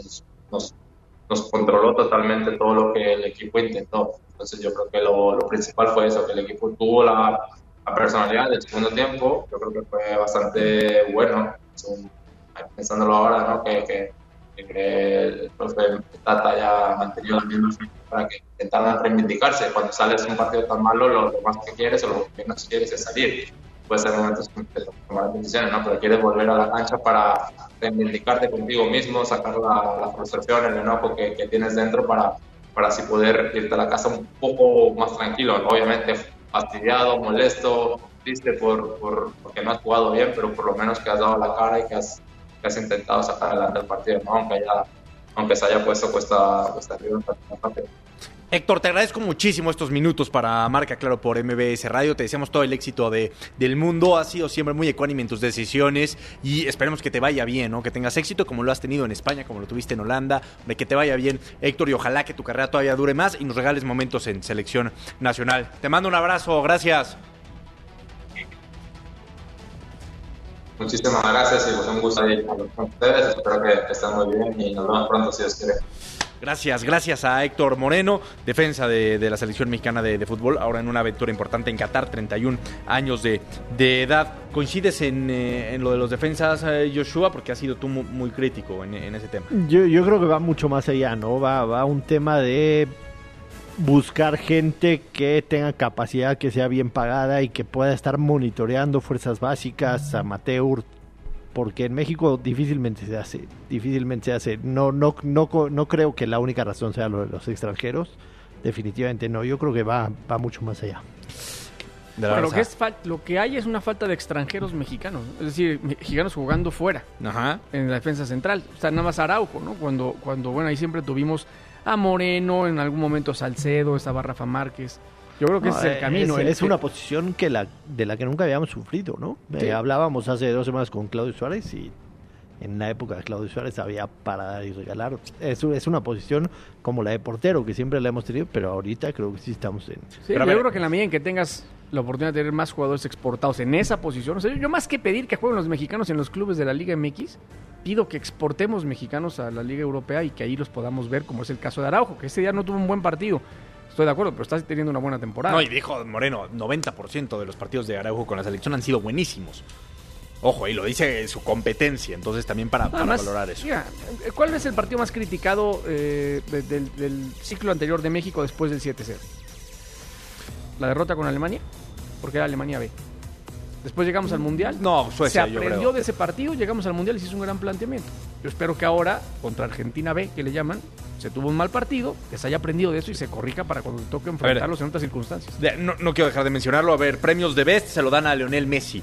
nos controló totalmente todo lo que el equipo intentó. Entonces yo creo que lo principal fue eso, que el equipo tuvo la personalidad del segundo tiempo. Yo creo que fue bastante bueno, pensándolo ahora, ¿no? que el profe Tata haya mantenido la misma para que intentaran reivindicarse. Cuando sales un partido tan malo, lo más que quieres o lo que menos quieres es salir. Puede ser momentos que tomar decisiones, ¿no? Pero quieres volver a la cancha para reivindicarte contigo mismo, sacar la frustración, el enojo que tienes dentro para así poder irte a la casa un poco más tranquilo. Obviamente fastidiado, molesto, triste porque no has jugado bien, pero por lo menos que has dado la cara y que has intentado sacar adelante el partido, ¿no? Aunque se haya puesto cuesta arriba en la parte. Héctor, te agradezco muchísimo estos minutos para Marca Claro por MBS Radio. Te deseamos todo el éxito del mundo. Has sido siempre muy ecuánime en tus decisiones y esperemos que te vaya bien, ¿no? Que tengas éxito como lo has tenido en España, como lo tuviste en Holanda. De que te vaya bien, Héctor, y ojalá que tu carrera todavía dure más y nos regales momentos en selección nacional. Te mando un abrazo. Gracias. Muchísimas gracias y pues un gusto ir con ustedes. Espero que estén muy bien y nos vemos pronto si Dios quiere. Gracias a Héctor Moreno, defensa de la selección mexicana de fútbol, ahora en una aventura importante en Qatar, 31 años de edad. ¿Coincides en lo de los defensas, Joshua? Porque has sido tú muy crítico en ese tema. Yo creo que va mucho más allá, ¿no? Va un tema de buscar gente que tenga capacidad, que sea bien pagada y que pueda estar monitoreando fuerzas básicas, amateur, porque en México difícilmente se hace. No creo que la única razón sea lo de los extranjeros. Definitivamente no. Yo creo que va mucho más allá. Bueno, lo que hay es una falta de extranjeros mexicanos, ¿no? Es decir, mexicanos jugando fuera. Ajá. En la defensa central. O sea, nada más Araujo, ¿no? Cuando bueno, ahí siempre tuvimos a Moreno, en algún momento Salcedo, estaba Rafa Márquez. Yo creo que ese es el camino. Es una posición de la que nunca habíamos sufrido, ¿no? Sí. Hablábamos hace 2 semanas con Claudio Suárez y en la época de Claudio Suárez había para dar y regalar. Es una posición como la de portero, que siempre la hemos tenido, pero ahorita creo que sí estamos en... Sí, pero yo creo que en la medida en que tengas la oportunidad de tener más jugadores exportados en esa posición, o sea, yo más que pedir que jueguen los mexicanos en los clubes de la Liga MX, pido que exportemos mexicanos a la Liga Europea y que ahí los podamos ver, como es el caso de Araujo, que ese día no tuvo un buen partido. Estoy de acuerdo, pero está teniendo una buena temporada. No, y dijo Moreno, 90% de los partidos de Araujo con la selección han sido buenísimos. Ojo, y lo dice su competencia, entonces también para valorar eso. Mira, ¿cuál es el partido más criticado del ciclo anterior de México después del 7-0? ¿La derrota con Alemania? Porque era Alemania B. Después llegamos al Mundial. No, Suecia, se aprendió de ese partido, llegamos al Mundial y se hizo un gran planteamiento. Yo espero que ahora, contra Argentina B, que le llaman, se tuvo un mal partido, que se haya aprendido de eso y se corrija para cuando toque enfrentarlos en otras circunstancias. No quiero dejar de mencionarlo. A ver, premios de Best se lo dan a Lionel Messi.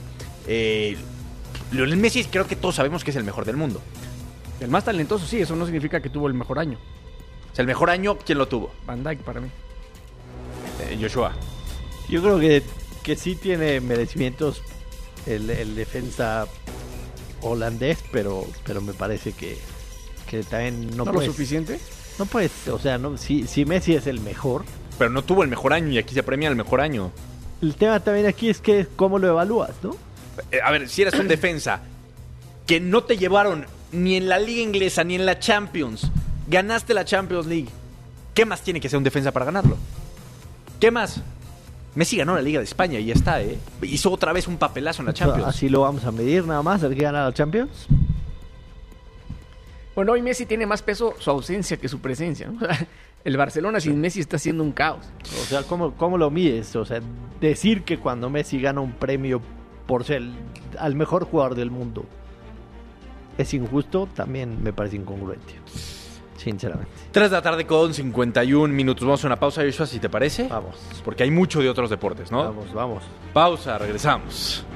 Lionel Messi creo que todos sabemos que es el mejor del mundo. El más talentoso, sí, eso no significa que tuvo el mejor año. O sea, el mejor año, ¿quién lo tuvo? Van Dijk para mí. Joshua. Yo creo que sí tiene merecimientos el defensa holandés, pero me parece que también no puede. ¿No lo suficiente? No puedes, o sea, no, si Messi es el mejor. Pero no tuvo el mejor año y aquí se premia el mejor año. El tema también aquí es que cómo lo evalúas, ¿no? A ver, si eres un defensa que no te llevaron ni en la Liga Inglesa ni en la Champions, ganaste la Champions League ¿Qué más tiene que ser un defensa para ganarlo? ¿Qué más? Messi ganó la Liga de España y ya está, ¿eh? Hizo otra vez un papelazo en la Champions. Así lo vamos a medir nada más, el que gana la Champions. Bueno, hoy Messi tiene más peso su ausencia que su presencia, ¿no? El Barcelona sin Messi está siendo un caos. O sea, ¿cómo lo mides? O sea, decir que cuando Messi gana un premio por ser al mejor jugador del mundo es injusto, también me parece incongruente, sinceramente. 3 de la tarde con 51 minutos. Vamos a una pausa, Joshua, si te parece. Vamos. Porque hay mucho de otros deportes, ¿no? Vamos. Pausa, regresamos.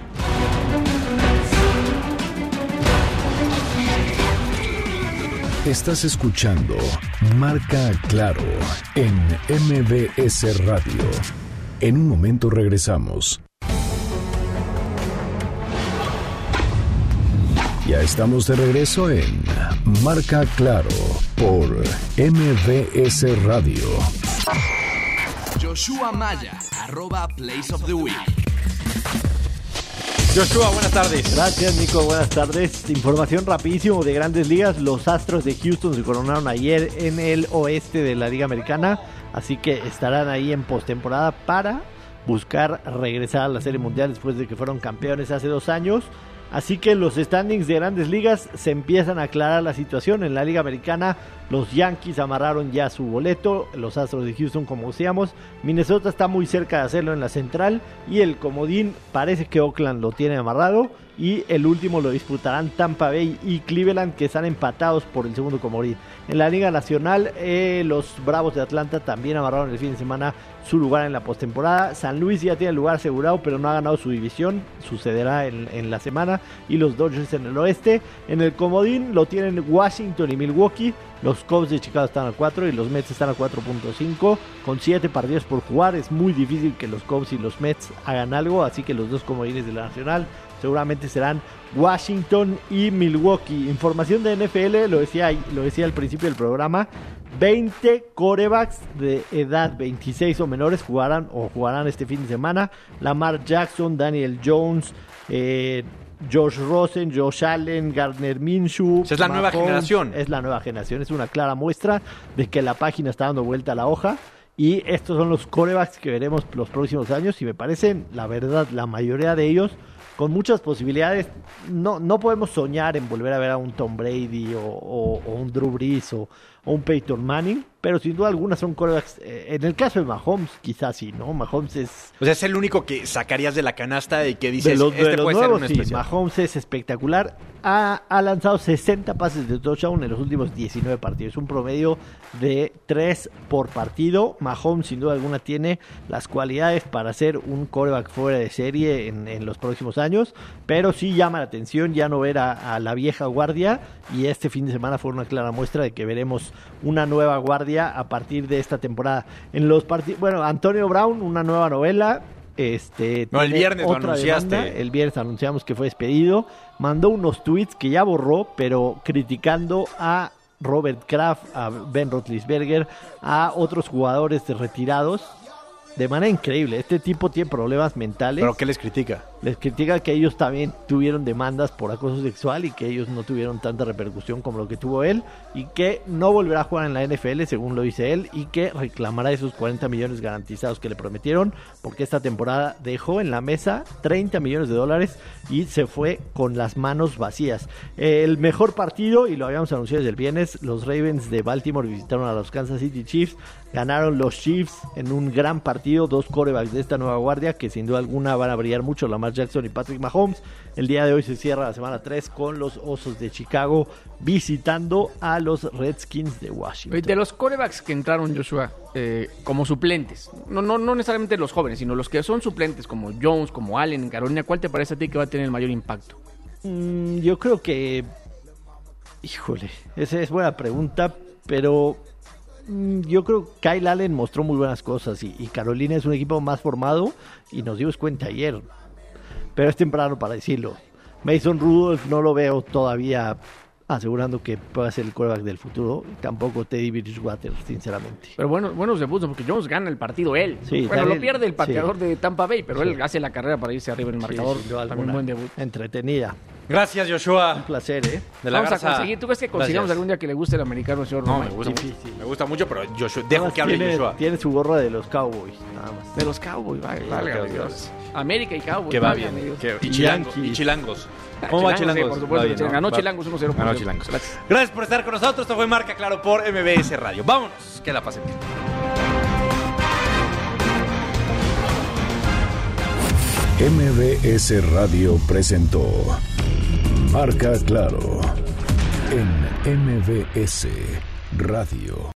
Estás escuchando Marca Claro en MBS Radio. En un momento regresamos. Ya estamos de regreso en Marca Claro por MBS Radio. Joshua Maya, @Place of the Week. Joshua, buenas tardes. Gracias, Nico, buenas tardes. Información rapidísimo de Grandes Ligas. Los Astros de Houston se coronaron ayer en el oeste de la Liga Americana, así que estarán ahí en postemporada para buscar regresar a la Serie Mundial después de que fueron campeones hace 2 años. Así que los standings de Grandes Ligas se empiezan a aclarar la situación. En la Liga Americana, los Yankees amarraron ya su boleto, los Astros de Houston, como decíamos. Minnesota está muy cerca de hacerlo en la central y el comodín parece que Oakland lo tiene amarrado. Y el último lo disputarán Tampa Bay y Cleveland, que están empatados por el segundo comodín. En la Liga Nacional, los Bravos de Atlanta también amarraron el fin de semana su lugar en la postemporada. San Luis ya tiene el lugar asegurado, pero no ha ganado su división. Sucederá en la semana. Y los Dodgers en el oeste. En el comodín lo tienen Washington y Milwaukee. Los Cubs de Chicago están a 4 y los Mets están a 4.5. Con 7 partidos por jugar, es muy difícil que los Cubs y los Mets hagan algo. Así que los dos comodines de la Nacional seguramente serán Washington y Milwaukee. Información de NFL, lo decía al principio del programa. 20 quarterbacks de edad 26 o menores jugarán este fin de semana. Lamar Jackson, Daniel Jones, Josh Rosen, Josh Allen, Gardner Minshew. Es la nueva generación. Es la nueva generación. Es una clara muestra de que la página está dando vuelta a la hoja. Y estos son los quarterbacks que veremos los próximos años. Y me parecen, la verdad, la mayoría de ellos con muchas posibilidades. No podemos soñar en volver a ver a un Tom Brady o un Drew Brees o un Peyton Manning, pero sin duda alguna son quarterbacks. En el caso de Mahomes, quizás sí, ¿no? Mahomes es... O sea, es el único que sacarías de la canasta y que dices, de este los puede nuevos, ser un sí, especial. Mahomes es espectacular. Ha lanzado 60 pases de touchdown en los últimos 19 partidos. Un promedio de 3 por partido. Mahomes, sin duda alguna, tiene las cualidades para ser un quarterback fuera de serie en los próximos años. Pero sí llama la atención ya no ver a la vieja guardia. Y este fin de semana fue una clara muestra de que veremos una nueva guardia a partir de esta temporada. En los partidos, bueno, Antonio Brown, una nueva novela. No, el viernes lo anunciaste. Demanda. El viernes anunciamos que fue despedido. Mandó unos tweets que ya borró, pero criticando a Robert Kraft, a Ben Roethlisberger, a otros jugadores retirados. De manera increíble. Este tipo tiene problemas mentales. ¿Pero qué les critica? Les critica que ellos también tuvieron demandas por acoso sexual y que ellos no tuvieron tanta repercusión como lo que tuvo él, y que no volverá a jugar en la NFL, según lo dice él, y que reclamará esos 40 millones garantizados que le prometieron, porque esta temporada dejó en la mesa $30 millones y se fue con las manos vacías. El mejor partido, y lo habíamos anunciado desde el viernes, los Ravens de Baltimore visitaron a los Kansas City Chiefs. Ganaron los Chiefs en un gran partido, 2 quarterbacks de esta nueva guardia que sin duda alguna van a brillar mucho, Lamar Jackson y Patrick Mahomes. El día de hoy se cierra la semana 3 con los Osos de Chicago visitando a los Redskins de Washington. De los quarterbacks que entraron, Joshua, como suplentes, no necesariamente los jóvenes, sino los que son suplentes como Jones, como Allen en Carolina, ¿cuál te parece a ti que va a tener el mayor impacto? Yo creo que... Híjole, esa es buena pregunta, pero... Yo creo que Kyle Allen mostró muy buenas cosas y Carolina es un equipo más formado y nos dimos cuenta ayer, pero es temprano para decirlo. Mason Rudolph no lo veo todavía asegurando que pueda ser el quarterback del futuro, tampoco Teddy Bridgewater, sinceramente. Pero buenos debuts, porque Jones gana el partido él. Sí, bueno, lo pierde el pateador de Tampa Bay, pero él hace la carrera para irse arriba en el marcador. También buen debut. Entretenida. Gracias, Joshua. Un placer, De la Vamos Garza. a conseguir. ¿Tú crees que consigamos Gracias. algún día que le guste el americano, señor No, Romero? me gusta, Difícil. me gusta mucho, pero Joshua, dejo que hable Joshua. Tiene su gorra de los Cowboys, nada más. De los Cowboys, válgame Dios. América y Cowboys. Que va válgame bien. Dios. Y Yankees. Chilangos. ¿Cómo va Chilangos? Sí, por supuesto, Va bien, ¿no? ganó Va. Chilangos 1-0. Ganó Chilangos. Gracias por estar con nosotros. Esto fue Marca Claro por MBS Radio. Vámonos. Que la pasen bien. MBS Radio presentó Marca Claro en MBS Radio.